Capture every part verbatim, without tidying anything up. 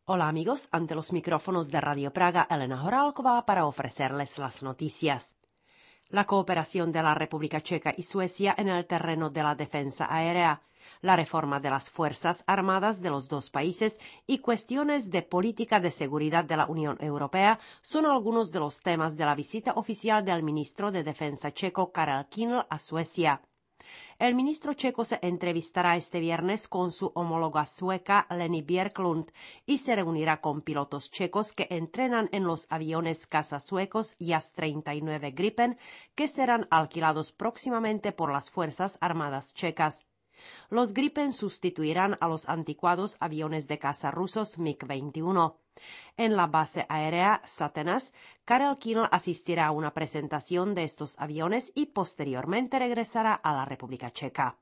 Hola amigos, ante los micrófonos de Radio Praga, Elena Horálková para ofrecerles las noticias. La cooperación de la República Checa y Suecia en el terreno de la defensa aérea, la reforma de las Fuerzas Armadas de los dos países y cuestiones de política de seguridad de la Unión Europea son algunos de los temas de la visita oficial del ministro de Defensa checo Karel Kíňl a Suecia. El ministro checo se entrevistará este viernes con su homóloga sueca Leni Björklund y se reunirá con pilotos checos que entrenan en los aviones caza suecos Jas treinta y nueve Gripen que serán alquilados próximamente por las Fuerzas Armadas checas. Los Gripen sustituirán a los anticuados aviones de caza rusos MiG veintiuno. En la base aérea Satenas, Karel Kíňl asistirá a una presentación de estos aviones y posteriormente regresará a la República Checa.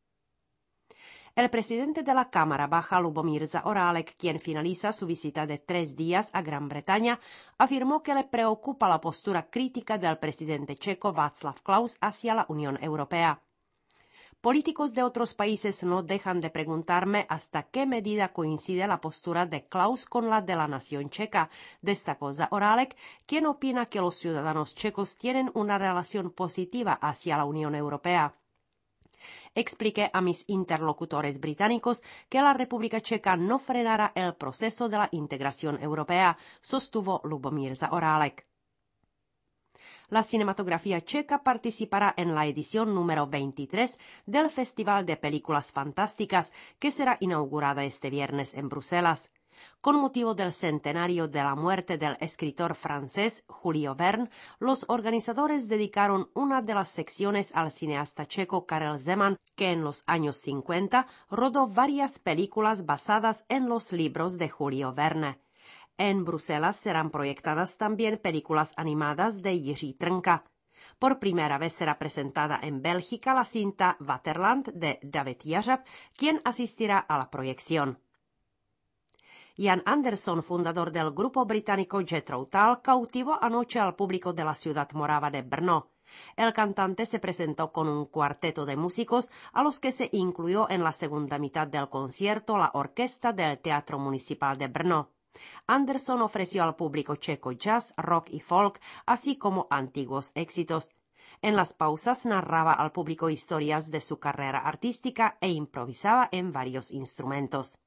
El presidente de la Cámara Baja, Lubomír Zaorálek, quien finaliza su visita de tres días a Gran Bretaña, afirmó que le preocupa la postura crítica del presidente checo Václav Klaus hacia la Unión Europea. Políticos de otros países no dejan de preguntarme hasta qué medida coincide la postura de Klaus con la de la nación checa, destacó Zaorálek, quien opina que los ciudadanos checos tienen una relación positiva hacia la Unión Europea. Expliqué a mis interlocutores británicos que la República Checa no frenará el proceso de la integración europea, sostuvo Lubomír Zaorálek. La cinematografía checa participará en la edición número veintitrés del Festival de Películas Fantásticas, que será inaugurada este viernes en Bruselas. Con motivo del centenario de la muerte del escritor francés Julio Verne, los organizadores dedicaron una de las secciones al cineasta checo Karel Zeman, que en los años cincuenta rodó varias películas basadas en los libros de Julio Verne. En Bruselas serán proyectadas también películas animadas de Jiří Trnka. Por primera vez será presentada en Bélgica la cinta Vaterland de David Jařab, quien asistirá a la proyección. Jan Anderson, fundador del grupo británico Jethro Tull, cautivó anoche al público de la ciudad morava de Brno. El cantante se presentó con un cuarteto de músicos a los que se incluyó en la segunda mitad del concierto la orquesta del Teatro Municipal de Brno. Anderson ofreció al público checo jazz, rock y folk, así como antiguos éxitos. En las pausas narraba al público historias de su carrera artística e improvisaba en varios instrumentos.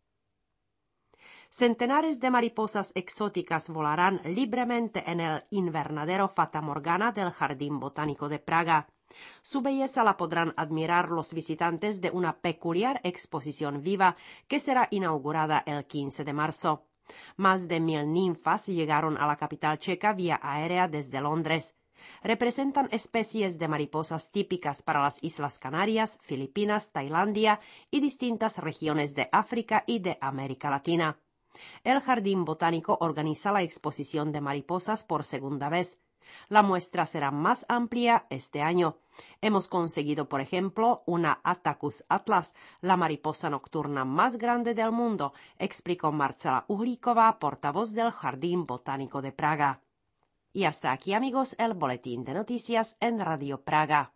Centenares de mariposas exóticas volarán libremente en el invernadero Fata Morgana del Jardín Botánico de Praga. Su belleza la podrán admirar los visitantes de una peculiar exposición viva que será inaugurada el quince de marzo. Más de mil ninfas llegaron a la capital checa vía aérea desde Londres. Representan especies de mariposas típicas para las Islas Canarias, Filipinas, Tailandia y distintas regiones de África y de América Latina. El Jardín Botánico organiza la exposición de mariposas por segunda vez. La muestra será más amplia este año. Hemos conseguido, por ejemplo, una Attacus atlas, la mariposa nocturna más grande del mundo, explicó Marcela Uhlíková, portavoz del Jardín Botánico de Praga. Y hasta aquí, amigos, el boletín de noticias en Radio Praga.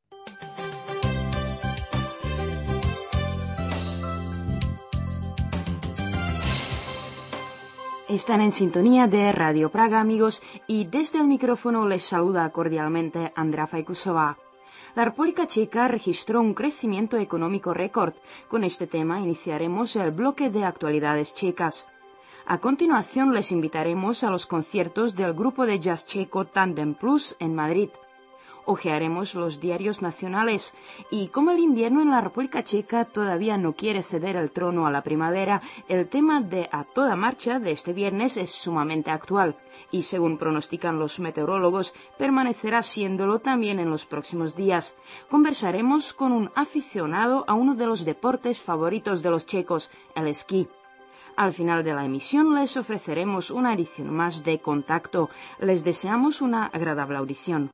Están en sintonía de Radio Praga, amigos, y desde el micrófono les saluda cordialmente Andrea Fajkusová. La República Checa registró un crecimiento económico récord. Con este tema iniciaremos el bloque de actualidades checas. A continuación les invitaremos a los conciertos del grupo de jazz checo Tandem Plus en Madrid. Ojearemos los diarios nacionales y como el invierno en la República Checa todavía no quiere ceder el trono a la primavera, el tema de A Toda Marcha de este viernes es sumamente actual y según pronostican los meteorólogos permanecerá siéndolo también en los próximos días. Conversaremos con un aficionado a uno de los deportes favoritos de los checos, el esquí. Al final de la emisión les ofreceremos una edición más de Contacto. Les deseamos una agradable audición.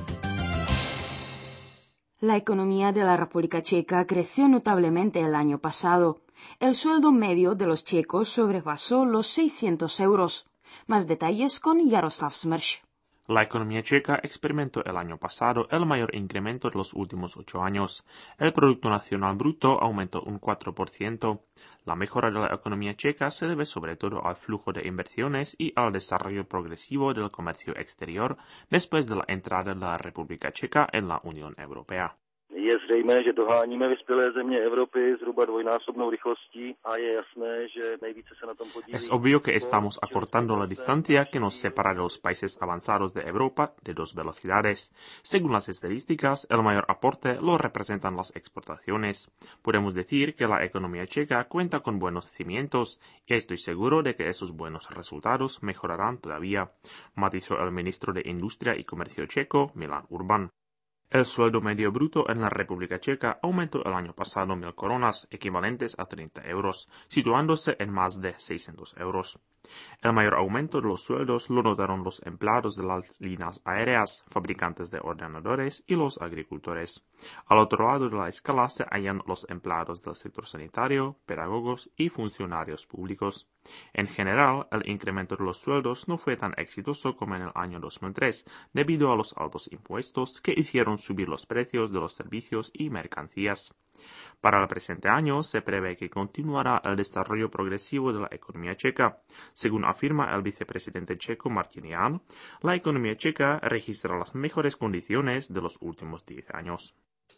La economía de la República Checa creció notablemente el año pasado. El sueldo medio de los checos sobrepasó los seiscientos euros. Más detalles con Jaroslav Smrš. La economía checa experimentó el año pasado el mayor incremento de los últimos ocho años. El Producto Nacional Bruto aumentó un cuatro por ciento. La mejora de la economía checa se debe sobre todo al flujo de inversiones y al desarrollo progresivo del comercio exterior después de la entrada de la República Checa en la Unión Europea. Je zřejmé, že doháníme vyspělé země Evropy zhruba dvojnásobnou rychlostí a je jasné, že nejvíce se na tom podílí. Es obvio que estamos acortando la distancia que nos separa de los países avanzados de Europa de dos velocidades. Según las estadísticas, el mayor aporte lo representan las exportaciones. Podemos decir que la economía checa cuenta con buenos cimientos y estoy seguro de que esos buenos resultados mejorarán todavía, matizó el ministro de Industria y Comercio checo, Milan Urban. El sueldo medio bruto en la República Checa aumentó el año pasado mil coronas, equivalentes a treinta euros, situándose en más de seiscientos euros. El mayor aumento de los sueldos lo notaron los empleados de las líneas aéreas, fabricantes de ordenadores y los agricultores. Al otro lado de la escala se hallan los empleados del sector sanitario, pedagogos y funcionarios públicos. En general, el incremento de los sueldos no fue tan exitoso como en el año dos mil tres, debido a los altos impuestos que hicieron subir los precios de los servicios y mercancías. Para el presente año se prevé que continuará el desarrollo progresivo de la economía checa. Según afirma el vicepresidente checo Martin Jan, la economía checa registra las mejores condiciones de los últimos diez años.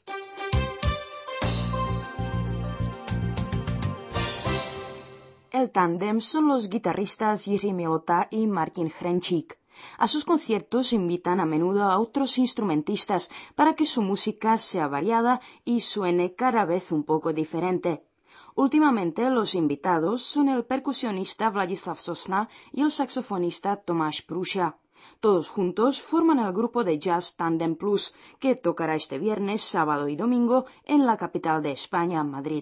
El tándem son los guitarristas Jiří Milota y Martin Hrenčík. A sus conciertos invitan a menudo a otros instrumentistas para que su música sea variada y suene cada vez un poco diferente. Últimamente los invitados son el percusionista Vladislav Sosna y el saxofonista Tomáš Prúša. Todos juntos forman el grupo de jazz Tandem Plus, que tocará este viernes, sábado y domingo en la capital de España, Madrid.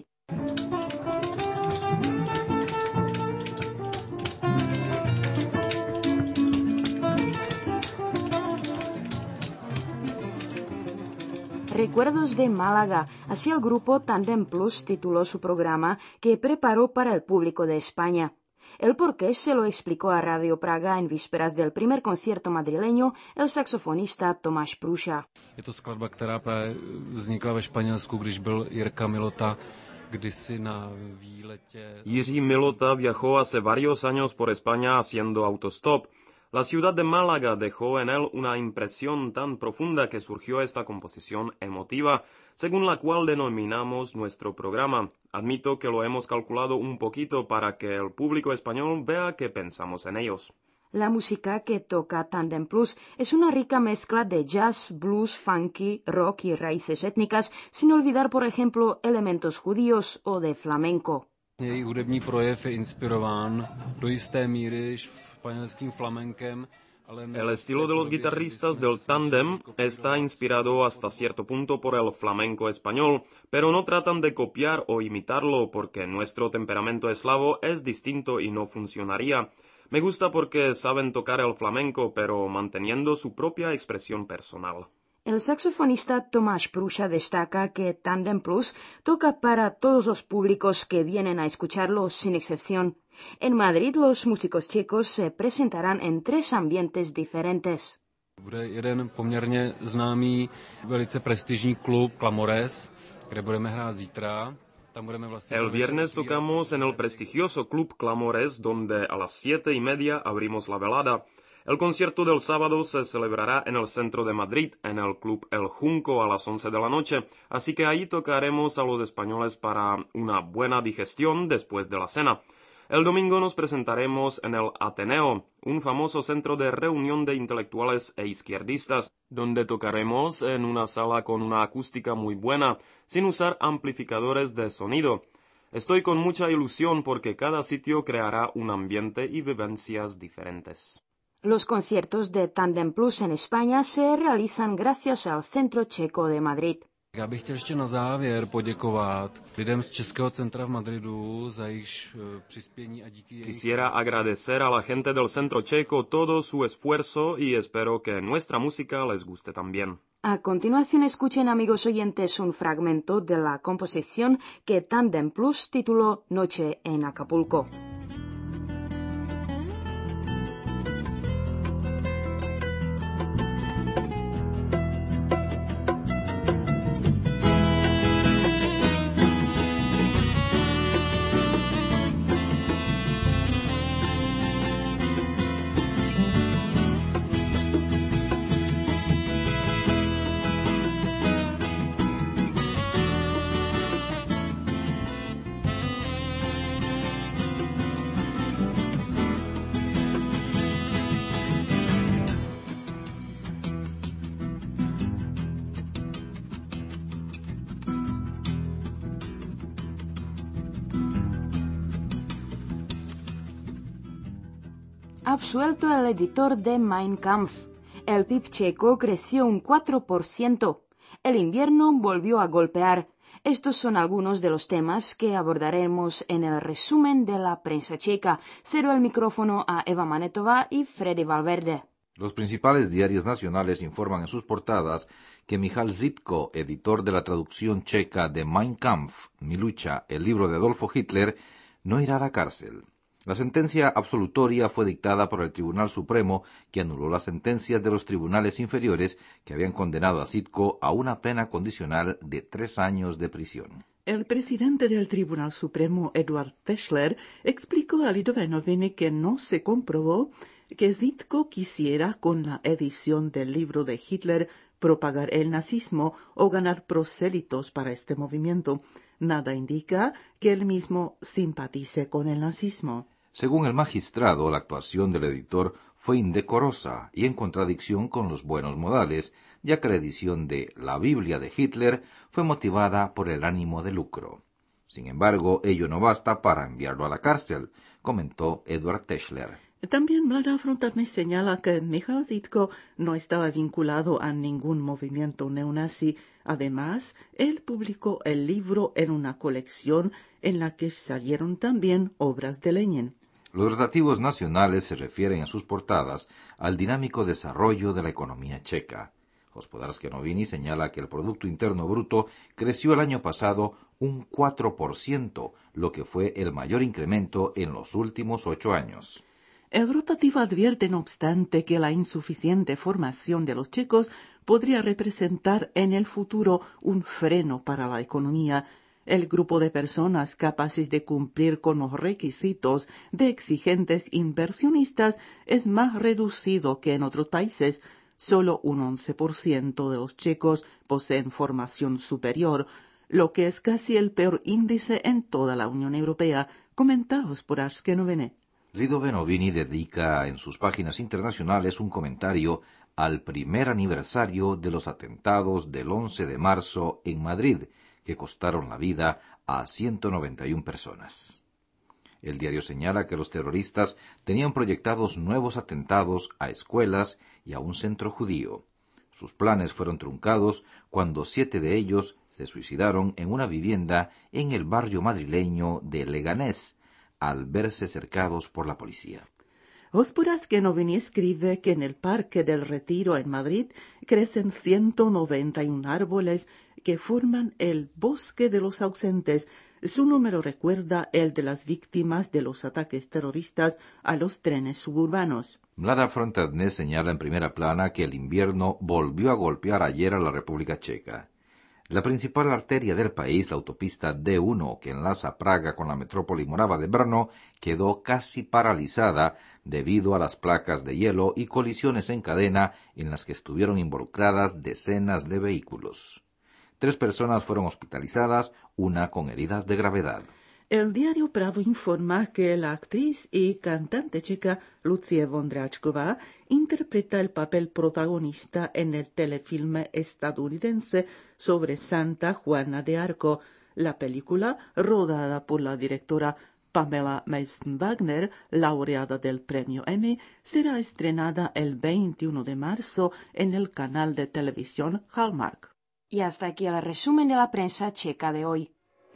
Recuerdos de Málaga. Así el grupo Tandem Plus tituló su programa que preparó para el público de España. El porqué se lo explicó a Radio Praga en vísperas del primer concierto madrileño el saxofonista Tomáš Prúša. Je to skladba, která právě vznikla ve Španělsku, když byl Jirka Milota kdysi na výletě. Jiří Milota viajó hace varios años por España haciendo autostop. La ciudad de Málaga dejó en él una impresión tan profunda que surgió esta composición emotiva, según la cual denominamos nuestro programa. Admito que lo hemos calculado un poquito para que el público español vea que pensamos en ellos. La música que toca Tandem Plus es una rica mezcla de jazz, blues, funky, rock y raíces étnicas, sin olvidar, por ejemplo, elementos judíos o de flamenco. Její hudební projev je inspirován do jisté míry španělským flamenkem. El estilo de los guitarristas del tándem está inspirado hasta cierto punto por el flamenco español, pero no tratan de copiar o imitarlo porque nuestro temperamento eslavo es distinto y no funcionaría. Me gusta porque saben tocar el flamenco, pero manteniendo su propia expresión personal. El saxofonista Tomáš Prúša destaca que Tandem Plus toca para todos los públicos que vienen a escucharlo sin excepción. En Madrid los músicos checos se presentarán en tres ambientes diferentes. Bude jeden poměrně známý, velice prestižní klub Clamores, kde budeme hrát zítra. El viernes tocamos en el prestigioso club Clamores, donde a las siete y media abrimos la velada. El concierto del sábado se celebrará en el centro de Madrid, en el Club El Junco a las once de la noche, así que ahí tocaremos a los españoles para una buena digestión después de la cena. El domingo nos presentaremos en el Ateneo, un famoso centro de reunión de intelectuales e izquierdistas, donde tocaremos en una sala con una acústica muy buena, sin usar amplificadores de sonido. Estoy con mucha ilusión porque cada sitio creará un ambiente y vivencias diferentes. Los conciertos de Tandem Plus en España se realizan gracias al Centro Checo de Madrid. Já bych chtěl ještě na závěr poděkovat lidem z Českého centra v Madridu za jejich přispění a díky jejich... Quisiera agradecer a la gente del Centro Checo todo su esfuerzo y espero que nuestra música les guste también. A continuación escuchen, amigos oyentes, un fragmento de la composición que Tandem Plus tituló Noche en Acapulco. absuelto el editor de Mein Kampf. El P I B checo creció un cuatro por ciento. El invierno volvió a golpear. Estos son algunos de los temas que abordaremos en el resumen de la prensa checa. Cedo el micrófono a Eva Manetova y Freddy Valverde. Los principales diarios nacionales informan en sus portadas que Michal Zitko, editor de la traducción checa de Mein Kampf, Mi lucha, el libro de Adolfo Hitler, no irá a la cárcel. La sentencia absolutoria fue dictada por el Tribunal Supremo, que anuló las sentencias de los tribunales inferiores que habían condenado a Zitko a una pena condicional de tres años de prisión. El presidente del Tribunal Supremo, Eduard Teschler, explicó a Lidové Noviny que no se comprobó que Zitko quisiera, con la edición del libro de Hitler, propagar el nazismo o ganar prosélitos para este movimiento. Nada indica que él mismo simpatice con el nazismo. Según el magistrado, la actuación del editor fue indecorosa y en contradicción con los buenos modales, ya que la edición de La Biblia de Hitler fue motivada por el ánimo de lucro. Sin embargo, ello no basta para enviarlo a la cárcel, comentó Eduard Teschler. También Mlada Frontarne señala que Michal Zitko no estaba vinculado a ningún movimiento neonazi. Además, él publicó el libro en una colección en la que salieron también obras de Lenin. Los rotativos nacionales se refieren en sus portadas al dinámico desarrollo de la economía checa. Hospodarsky Noviny señala que el Producto Interno Bruto creció el año pasado un cuatro por ciento, lo que fue el mayor incremento en los últimos ocho años. El rotativo advierte, no obstante, que la insuficiente formación de los checos podría representar en el futuro un freno para la economía. El grupo de personas capaces de cumplir con los requisitos de exigentes inversionistas es más reducido que en otros países. Solo un once por ciento de los checos poseen formación superior, lo que es casi el peor índice en toda la Unión Europea. Comentados por Ashke Novene. Lidové Noviny dedica en sus páginas internacionales un comentario al primer aniversario de los atentados del once de marzo en Madrid, que costaron la vida a ciento noventa y una personas. El diario señala que los terroristas tenían proyectados nuevos atentados a escuelas y a un centro judío. Sus planes fueron truncados cuando siete de ellos se suicidaron en una vivienda en el barrio madrileño de Leganés, al verse cercados por la policía. Hospodarsky Noviny escribe que en el Parque del Retiro en Madrid crecen ciento noventa y un árboles que forman el Bosque de los Ausentes. Su número recuerda el de las víctimas de los ataques terroristas a los trenes suburbanos. Mlada Frontarne señala en primera plana que el invierno volvió a golpear ayer a la República Checa. La principal arteria del país, la autopista D uno, que enlaza Praga con la metrópoli morava de Brno, quedó casi paralizada debido a las placas de hielo y colisiones en cadena en las que estuvieron involucradas decenas de vehículos. Tres personas fueron hospitalizadas, una con heridas de gravedad. El diario Pravo informa que la actriz y cantante checa Lucie Vondráčková interpreta el papel protagonista en el telefilme estadounidense sobre Santa Juana de Arco. La película, rodada por la directora Pamela Mason-Wagner, laureada del premio Emmy, será estrenada el veintiuno de marzo en el canal de televisión Hallmark. Y hasta aquí el resumen de la prensa checa de hoy.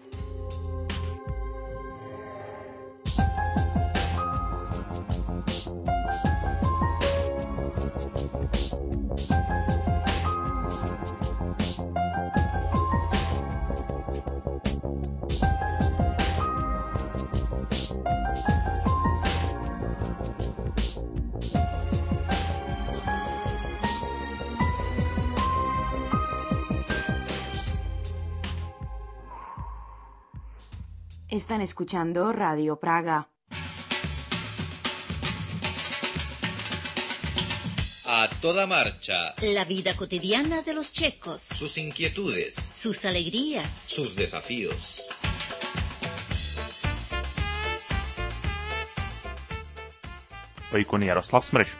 Están escuchando Radio Praga. A toda marcha. La vida cotidiana de los checos. Sus inquietudes. Sus alegrías. Sus desafíos. Hoy con Jaroslav Smrš.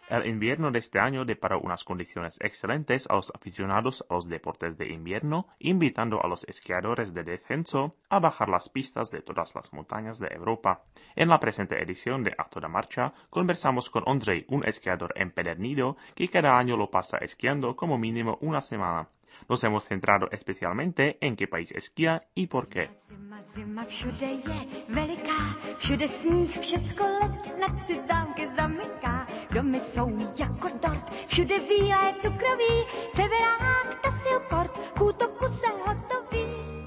El invierno de este año deparó unas condiciones excelentes a los aficionados a los deportes de invierno, invitando a los esquiadores de descenso a bajar las pistas de todas las montañas de Europa. En la presente edición de A Toda Marcha conversamos con Ondřej, un esquiador empedernido que cada año lo pasa esquiando como mínimo una semana. Nos hemos centrado especialmente en qué país esquía y por qué. Zima, zima, všude je veliká, všude sníh, všecko let, na tři zámky zamyká. Domy jsou jako dort, všude bílé cukroví, severák, tasilkort, k útoku se hotoví.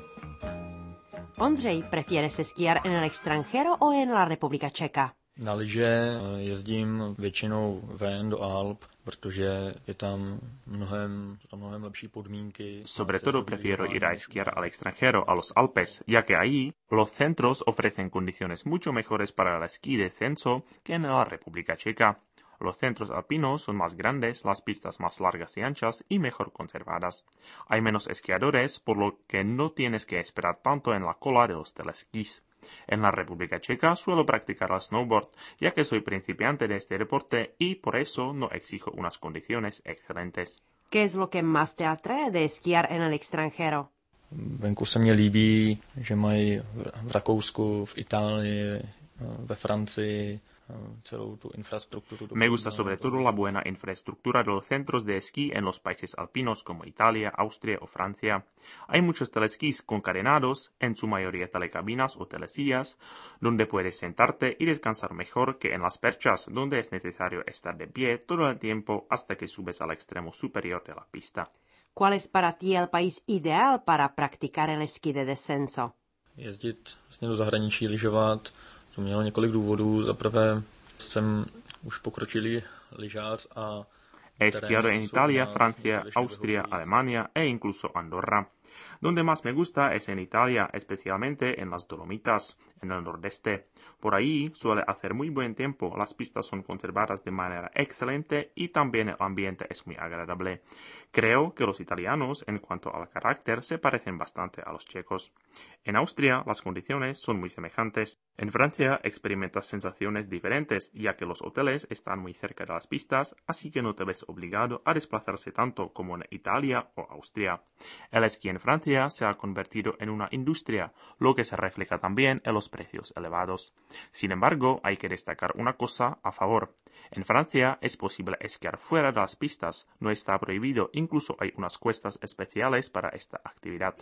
Ondřej prefiere esquiar en el extranjero o en la República Checa. Na lyže jezdím většinou ven do Alp, protože je tam mnohem, tam mnohem lepší podmínky. Sobre todo prefiero ir a esquiar al extranjero, a los Alpes, ya que ahí los centros ofrecen condiciones mucho mejores para el esquí de descenso que en la República Checa. Los centros alpinos son más grandes, las pistas más largas y anchas y mejor conservadas. Hay menos esquiadores, por lo que no tienes que esperar tanto en la cola de los telesquís. En la República Checa suelo practicar el snowboard, ya que soy principiante de este deporte y por eso no exijo unas condiciones excelentes. ¿Qué es lo que más te atrae de esquiar en el extranjero? Venku se mně líbí, že mají v Rakousku, v Itálii, ve Francii celou tu infraestructura. Me gusta sobre todo la buena infraestructura de los centros de esquí en los países alpinos como Italia, Austria o Francia. Hay muchos telesquís concadenados, en su mayoría telecabinas o telesillas, donde puedes sentarte y descansar mejor que en las perchas, donde es necesario estar de pie todo el tiempo hasta que subes al extremo superior de la pista. ¿Cuál es para ti el país ideal para practicar el esquí de descenso? Jezdit vlastně do zahraničí, lyžovat, to mělo několik důvodů. Za prvé jsem už pokročilý lyžař a He esquiado en Italia, Francia, Austria, Alemania e incluso Andorra. Donde más me gusta es en Italia, especialmente en las Dolomitas, en el nordeste. Por ahí suele hacer muy buen tiempo, las pistas son conservadas de manera excelente y también el ambiente es muy agradable. Creo que los italianos, en cuanto al carácter, se parecen bastante a los checos. En Austria las condiciones son muy semejantes. En Francia experimentas sensaciones diferentes, ya que los hoteles están muy cerca de las pistas, así que no te ves obligado a desplazarse tanto como en Italia o Austria. El esquí en Francia se ha convertido en una industria, lo que se refleja también en los precios elevados. Sin embargo, hay que destacar una cosa a favor. En Francia es posible esquiar fuera de las pistas, no está prohibido, incluso hay unas cuestas especiales para esta actividad.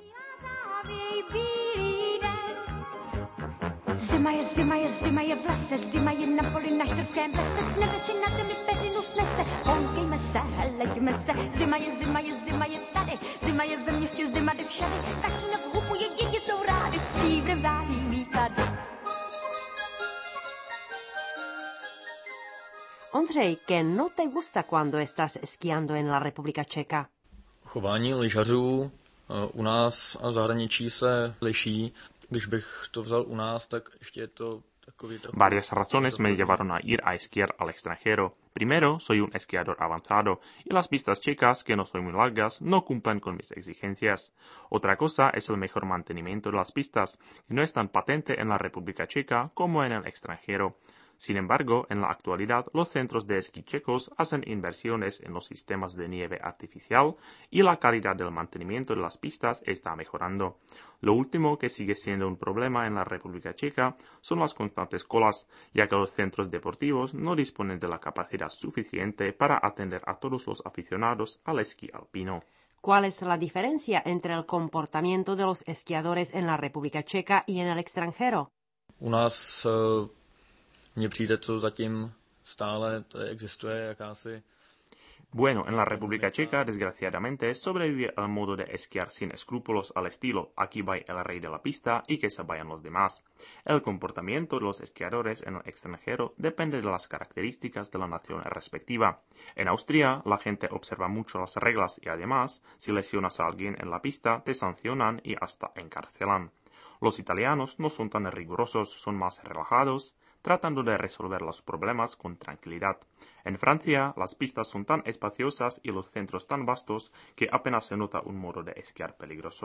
Zima je, zima je, zima je v lese, zima je na poli na Štrbském plese, s nebe si na zemi peřinu snese, houkejme se, helejme se, zima je, zima je, zima je tady, zima je ve městě, zima jde všady, tatínek hupuje, děti jsou rády, stříbrem září výklady. Ondřej, ¿qué no te gusta cuando estás esquiando en la República Checa? Chování lyžařů u nás a v zahraničí se liší. Když bych to vzal u nás, tak ještě je to takový trochu... Varias razones me llevaron a ir a esquiar al extranjero. Primero, soy un esquiador avanzado y las pistas checas, que no son muy largas, no cumplen con mis exigencias. Otra cosa es el mejor mantenimiento de las pistas, que no es tan patente en la República Checa como en el extranjero. Sin embargo, en la actualidad, los centros de esquí checos hacen inversiones en los sistemas de nieve artificial y la calidad del mantenimiento de las pistas está mejorando. Lo último que sigue siendo un problema en la República Checa son las constantes colas, ya que los centros deportivos no disponen de la capacidad suficiente para atender a todos los aficionados al esquí alpino. ¿Cuál es la diferencia entre el comportamiento de los esquiadores en la República Checa y en el extranjero? U nás uh... Mně přijde, co zatím stále existuje jakási... Bueno, en la República Checa, desgraciadamente, sobrevive el modo de esquiar sin escrúpulos al estilo aquí va el rey de la pista y que se vayan los demás. El comportamiento de los esquiadores en el extranjero depende de las características de la nación respectiva. En Austria, la gente observa mucho las reglas y además, si lesionas a alguien en la pista, te sancionan y hasta encarcelan. Los italianos no son tan rigurosos, son más relajados, tratando de resolver los problemas con tranquilidad. En Francia, las pistas son tan espaciosas y los centros tan vastos que apenas se nota un modo de esquiar peligroso.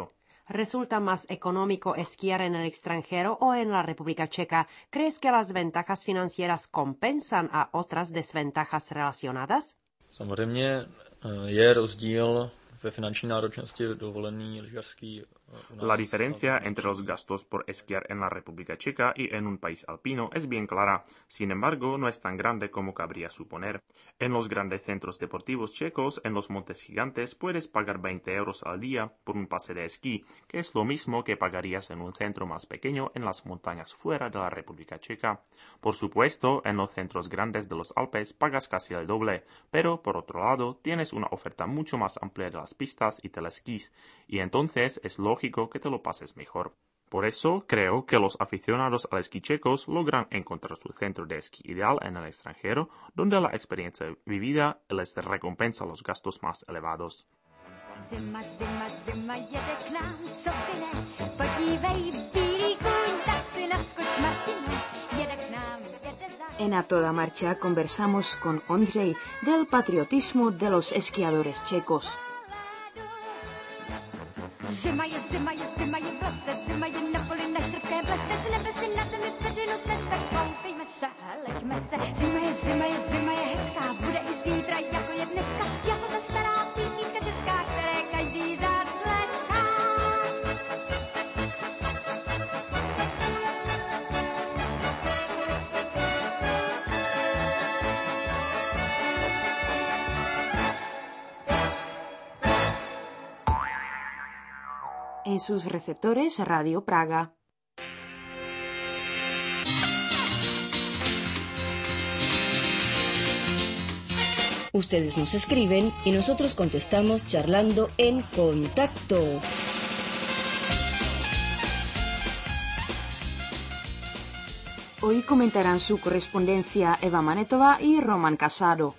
¿Resulta más económico esquiar en el extranjero o en la República Checa? ¿Crees que las ventajas financieras compensan a otras desventajas relacionadas? Samozřejmě je rozdíl ve finanční náročnosti dovolený lyžařský. La diferencia entre los gastos por esquiar en la República Checa y en un país alpino es bien clara, sin embargo no es tan grande como cabría suponer. En los grandes centros deportivos checos, en los montes gigantes, puedes pagar veinte euros al día por un pase de esquí, que es lo mismo que pagarías en un centro más pequeño en las montañas fuera de la República Checa. Por supuesto, en los centros grandes de los Alpes pagas casi el doble, pero por otro lado tienes una oferta mucho más amplia de las pistas y telesquís, y entonces es lógico que te lo pases mejor. Por eso creo que los aficionados al esquí checos logran encontrar su centro de esquí ideal en el extranjero, donde la experiencia vivida les recompensa los gastos más elevados. Zima, zima, zima jede k nám, co by ne, podívej, bílý kůň, tak si naskoč, Martine, jede k nám, jede za... En A Toda Marcha conversamos con Ondřej del patriotismo de los esquiadores checos. Zima je, zima je, zima je v lese, zima je na poli, na štrbském plese, z nebe si na zemi vteřinu snese, koupejme se, leďme se. Zima je, zima je, zima je hezká, bude i zítra, jako je dneska, jako ta stará písnička česká, které každý zatleská. En sus receptores, Radio Praga. Ustedes nos escriben y nosotros contestamos charlando en contacto. Hoy comentarán su correspondencia Eva Manetova y Roman Casado.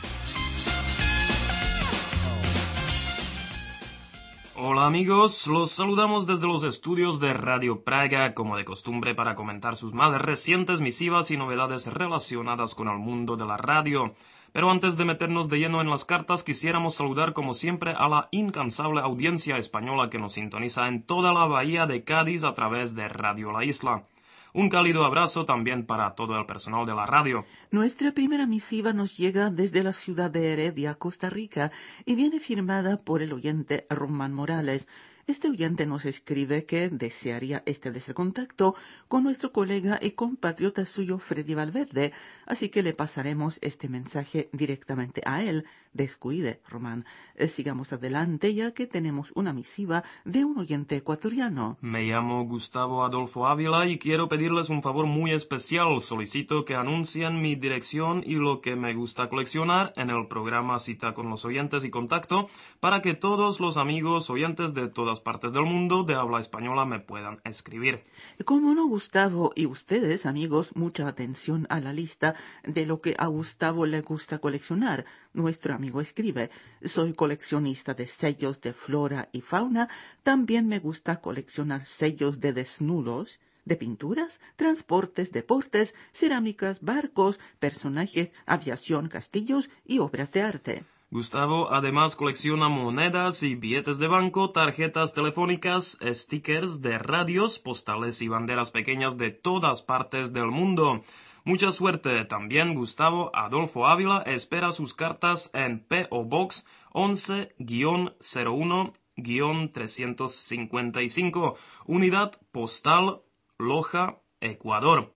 Hola amigos, los saludamos desde los estudios de Radio Praga, como de costumbre, para comentar sus más recientes misivas y novedades relacionadas con el mundo de la radio. Pero antes de meternos de lleno en las cartas, quisiéramos saludar como siempre a la incansable audiencia española que nos sintoniza en toda la bahía de Cádiz a través de Radio La Isla. Un cálido abrazo también para todo el personal de la radio. Nuestra primera misiva nos llega desde la ciudad de Heredia, Costa Rica, y viene firmada por el oyente Román Morales. Este oyente nos escribe que desearía establecer contacto con nuestro colega y compatriota suyo Freddy Valverde, así que le pasaremos este mensaje directamente a él. Descuide, Román. Eh, sigamos adelante ya que tenemos una misiva de un oyente ecuatoriano. Me llamo Gustavo Adolfo Ávila y quiero pedirles un favor muy especial. Solicito que anuncien mi dirección y lo que me gusta coleccionar en el programa Cita con los Oyentes y Contacto para que todos los amigos oyentes de todas partes del mundo de habla española me puedan escribir. Como no, Gustavo, y ustedes, amigos, mucha atención a la lista de lo que a Gustavo le gusta coleccionar. Nuestro amigo escribe: soy coleccionista de sellos de flora y fauna, también me gusta coleccionar sellos de desnudos, de pinturas, transportes, deportes, cerámicas, barcos, personajes, aviación, castillos y obras de arte. Gustavo además colecciona monedas y billetes de banco, tarjetas telefónicas, stickers de radios, postales y banderas pequeñas de todas partes del mundo. Mucha suerte. También Gustavo Adolfo Ávila espera sus cartas en P O Box once cero uno trescientos cincuenta y cinco, Unidad Postal Loja, Ecuador.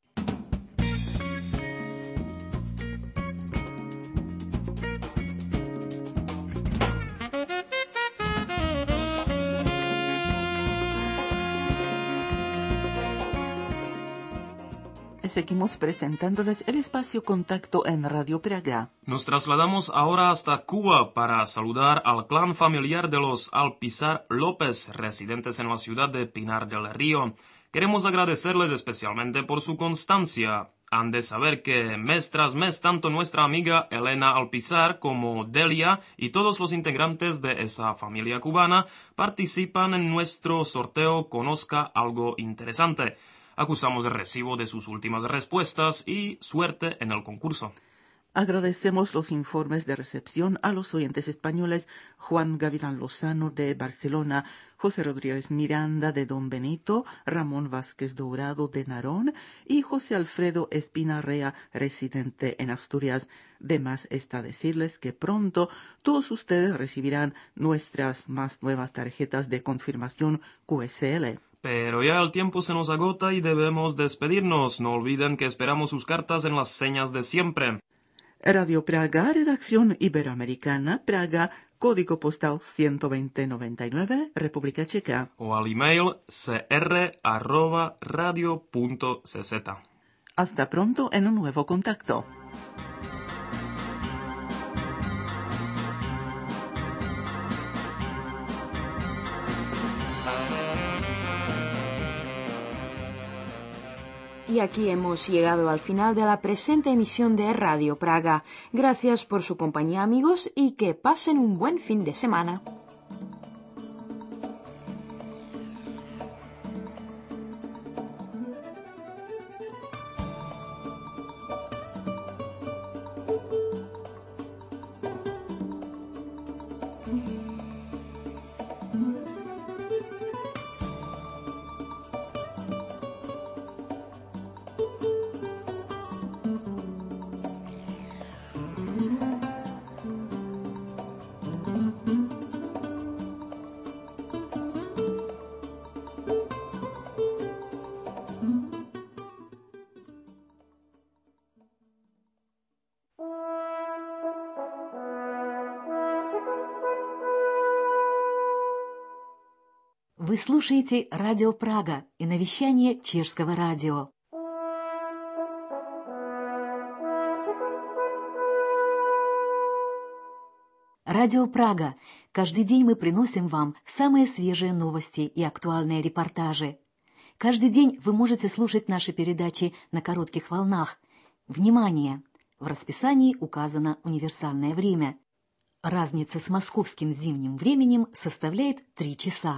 Seguimos presentándoles el espacio Contacto en Radio Praga. Nos trasladamos ahora hasta Cuba para saludar al clan familiar de los Alpizar López, residentes en la ciudad de Pinar del Río. Queremos agradecerles especialmente por su constancia. Han de saber que mes tras mes tanto nuestra amiga Elena Alpizar como Delia y todos los integrantes de esa familia cubana participan en nuestro sorteo Conozca Algo Interesante. Acusamos el recibo de sus últimas respuestas y suerte en el concurso. Agradecemos los informes de recepción a los oyentes españoles Juan Gavilán Lozano de Barcelona, José Rodríguez Miranda de Don Benito, Ramón Vázquez Dourado de Narón y José Alfredo Espina Rea, residente en Asturias. De más está decirles que pronto todos ustedes recibirán nuestras más nuevas tarjetas de confirmación Q S L. Pero ya el tiempo se nos agota y debemos despedirnos. No olviden que esperamos sus cartas en las señas de siempre. Radio Praga, redacción iberoamericana, Praga, código postal ciento veinte noventa y nueve, República Checa. O al email c r arroba radio punto c z. Hasta pronto en un nuevo contacto. Y aquí hemos llegado al final de la presente emisión de Radio Praga. Gracias por su compañía, amigos, y que pasen un buen fin de semana. Вы слушаете Радио Прага и навещание Чешского радио. Радио Прага. Каждый день мы приносим вам самые свежие новости и актуальные репортажи. Каждый день вы можете слушать наши передачи на коротких волнах. Внимание! В расписании указано универсальное время. Разница с московским зимним временем составляет три часа.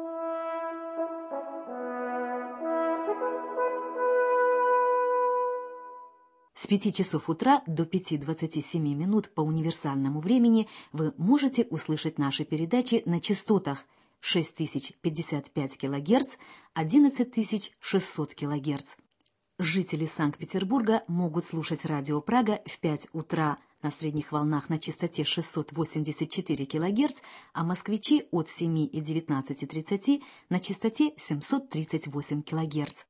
С пяти часов утра до пяти двадцати семи минут по универсальному времени вы можете услышать наши передачи на частотах шесть тысяч пятьдесят пять килогерц, одиннадцать тысяч шестьсот килогерц. Жители Санкт-Петербурга могут слушать Радио Прага в пять утра на средних волнах на частоте шестьсот восемьдесят четыре килогерц, а москвичи от семи и девятнадцати тридцати на частоте семьсот тридцать восемь килогерц.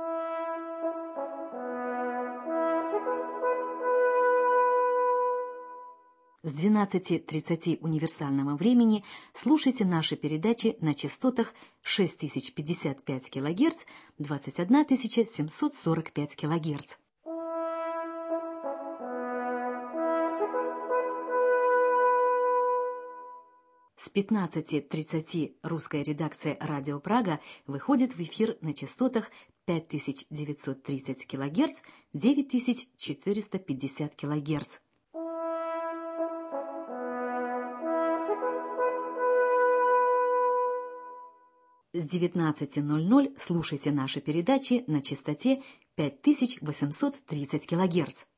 С двенадцати тридцати универсального времени слушайте наши передачи на частотах шесть тысяч пятьдесят пять килогерц, двадцать одна тысяча семьсот сорок пять килогерц. С пятнадцати тридцати русская редакция Радио Прага выходит в эфир на частотах пять тысяч девятьсот тридцать килогерц, девять тысяч четыреста пятьдесят килогерц. С девятнадцати ноль-ноль слушайте наши передачи на частоте пять тысяч восемьсот тридцать килогерц.